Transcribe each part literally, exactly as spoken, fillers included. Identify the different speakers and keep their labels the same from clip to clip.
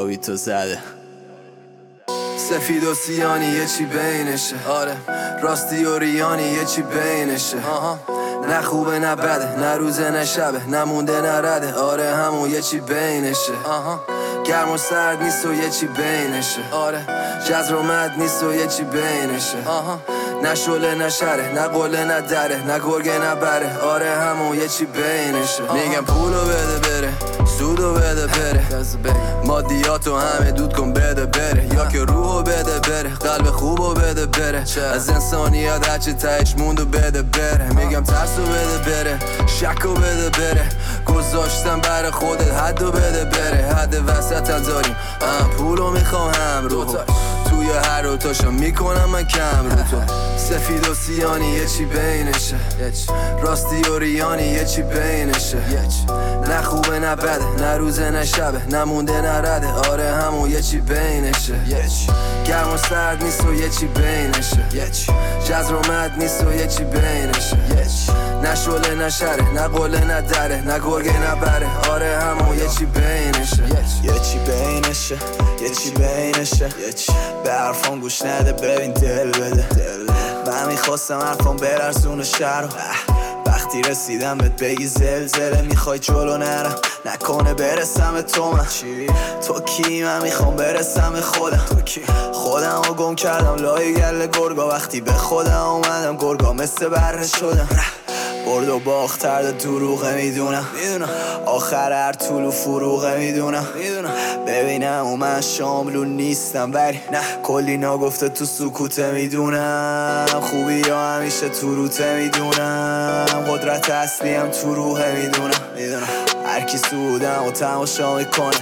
Speaker 1: داویتو زده
Speaker 2: سفید و سیانی یه چی بینشه، آره راستی و ریانی یه چی بینشه. آها نه خوبه نه بده، نه روزه نه شبه، نه مونده نه رده، آره همون یه چی بینشه. آها گرم و سرد نیست و یه چی بینشه، آره جزر و مد نیست و یه چی بینشه. آها نه شله نه شره، نه قله نه دره، نه گرگه نه بره، آره همون یه چی بینشه. میگم پولو بده بره، سودو بده بره، مادیاتو همه دود کن بده بره، یا که روحو بده بره، قلب خوبو بده بره، از انسانیت هرچی تهش موندو بده بره. میگم ترسو بده بره، شکو بده بره، گذاشتم بر خودت حدو بده بره. حد وسط داریم، هم پولو میخوام هم روحو، توی هر رو تاشو میکنم من کم رو تو. سفید و سیانی یه چی بینشه، راستی و ریانی یه چی بینشه. نه خوبه نه بده، نه روزه نه شبه، نه مونده نه رده، آره همون یه چی بینشه. گرم و سرد نیست و یه چی بینشه، جزر و مد نیست و یه چی بینشه. نه شله نه شره، نه قله نه دره، نه گرگه نه بره، آره همون یه چی بینشه.
Speaker 3: یه چی بینشه، یه چی بینشه، به حرفان گوش نده ببین دل بده. من میخواستم حرفان برسونه شهر، وقتی رسیدم بهت بگی زلزله، میخوای جلو نرم نکنه برسم به تو. من تو کی؟ من میخوام برسم به خودم. خودم رو گم کردم لای گل گرگا، وقتی به خودم اومدم گرگا مثل بره شدم. برد و باخت ترد دروغه میدونم، آخر هر طول و فروغه میدونم. ببینم و من شاملو نیستم ولی کلی ناگفته تو سکوته میدونم. خوبی یا همیشه تو روته میدونم، قدرت اصلیم تو روحه میدونم. هر کی سودم و تماشا میکنه،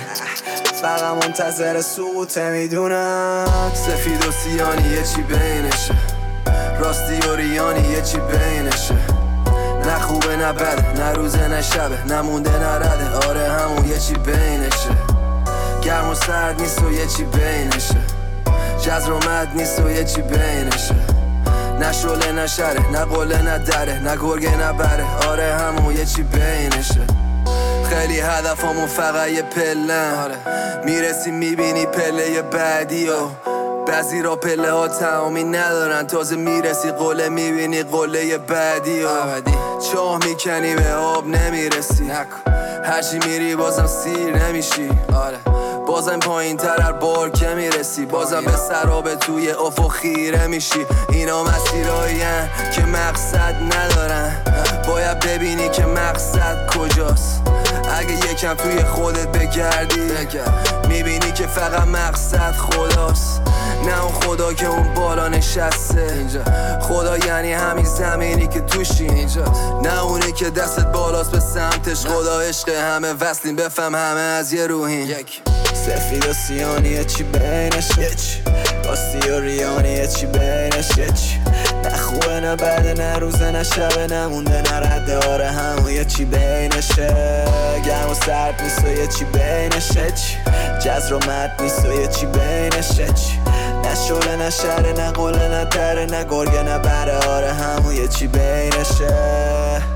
Speaker 3: فقط منتظر سقوطه میدونم.
Speaker 2: سفید و سیانی یه چی بینشه، راستی و ریانی یه چی بینشه. نه خوبه نه بده، نه روزه نه شبه، نه مونده نه رده، آره همون یه چی بینشه. گرم و سرد نیست و یه چی بینشه، جزر و مد نیست و یه چی بینشه. نه شله نه شره، نه قله نه دره، نه گرگه نه بره، آره همون یه چی بینشه. خیلی هدفمون فقط یه پلن، میرسی میبینی پله بعدی و بعضی را پله ها تمامی ندارن، تازه میرسی قله میبینی قله بعدی و چاه میکنی به آب نمیرسی، هرچی میری بازم سیر نمیشی، آره بازم پایین تر هر بار که میرسی، بازم به سراب توی افق خیره میشی. اینا مسیرهایین که مقصد ندارن، باید ببینی که مقصد کجاست. اگه یکم توی خودت بگردی میبینی که فقط مقصد خداست، نه اون خدا که اون بالا نشسته اینجا. خدا یعنی همین زمینی که توشی اینجا، نه اونی که دستت بالاست به سمتش. خدا عشق همه وصلیم، بفهم همه از یه روحین.
Speaker 3: سفید و سیانی یه چی بینشه، راستی و ریانی یه چی بینشه. نه خوبه نه بده، نه روزه نه شبه، نه مونده نه رده، آره همون یه چی بینشه. گرم و سرد نیست و یه چی بینشه، جزر و مد نیست و یه چی بینشه. نه شله نه شره، نه قله نه دره، نه گرگه نه بره، آره همون یه چی بینشه.